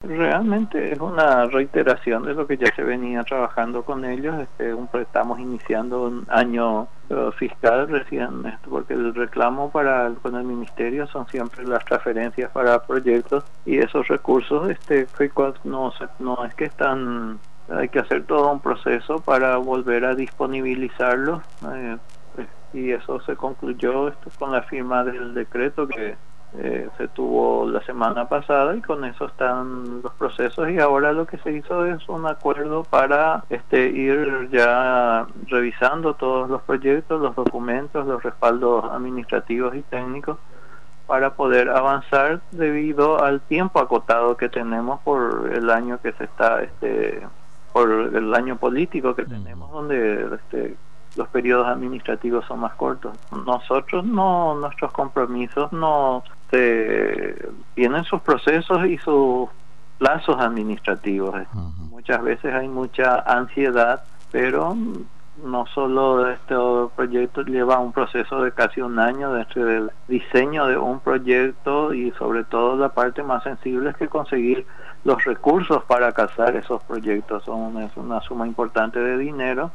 Realmente es una reiteración de lo que ya se venía trabajando con ellos. Estamos iniciando un año fiscal recién, porque el reclamo con el ministerio son siempre las transferencias para proyectos, y esos recursos no es que están, hay que hacer todo un proceso para volver a disponibilizarlos, y eso se concluyó con la firma del decreto que se tuvo la semana pasada, y con eso están los procesos. Y ahora lo que se hizo es un acuerdo para ir ya revisando todos los proyectos, los documentos, los respaldos administrativos y técnicos, para poder avanzar debido al tiempo acotado que tenemos por el año que se está por el año político que tenemos, donde los periodos administrativos son más cortos. Nosotros no, nuestros compromisos no tienen sus procesos y sus plazos administrativos. Muchas veces hay mucha ansiedad, pero no solo este proyecto lleva un proceso de casi un año desde el diseño de un proyecto, y sobre todo la parte más sensible es que conseguir los recursos para casar esos proyectos. Es una suma importante de dinero.